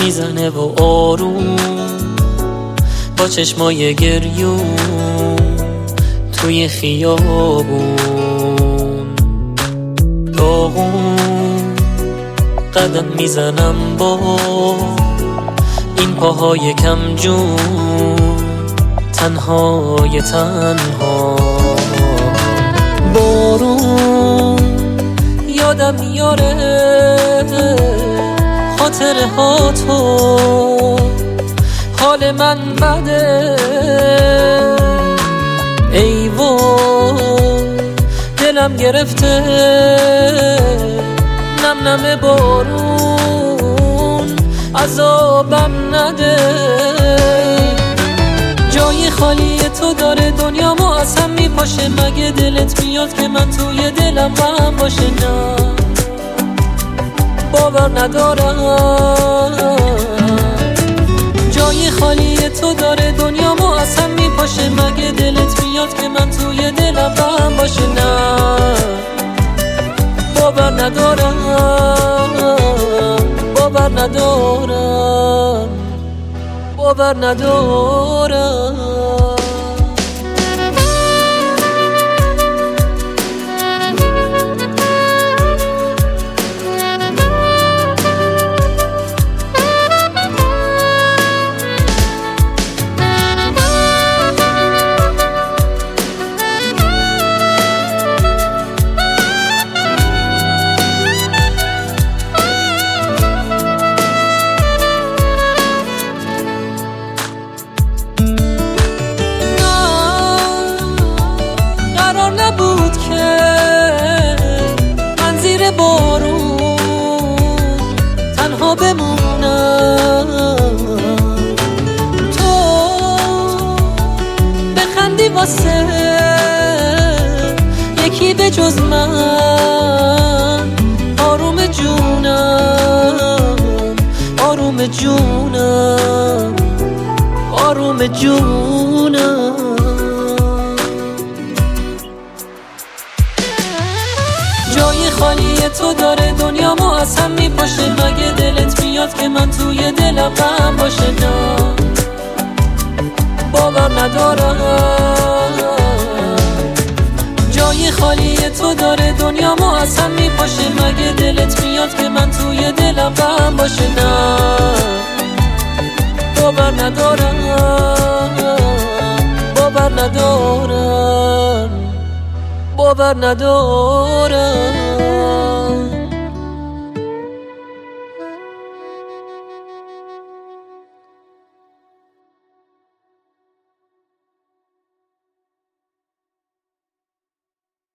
میزنه و آروم با چشمای گریون توی خیابون داغون قدم میزنم با این پاهای کم جون تنهای تنها. بارون یادم میاره خاطره ها تو، حال من بده ای وای دلم گرفته نم نم بارون عذابم نده. جای خالی تو داره دنیامو از هم میپاشه، مگه دلت میاد که من توی دلم غم باشه؟ نه باور ندارم. جای خالی تو داره دنیامو از هم میپاشه، مگه دلت میاد که من توی دلم غم باشه؟ نه باور ندارم، باور ندارم، باور ندارم. نبود که من زیر بارون تنها بمونم، تو بخندی واسه یکی به جز من. آروم جونم، آروم جونم، آروم جونم. جای خالی تو داره دنیامو از هم میپاشه، مگه دلت میاد که من توی دلم غم باشه؟ نه باور ندارم. جای خالی تو داره دنیامو از هم میپاشه، مگه دلت میاد که من توی دلم غم باشه؟ نه باور ندارم، باور ندارم، باور ندارم.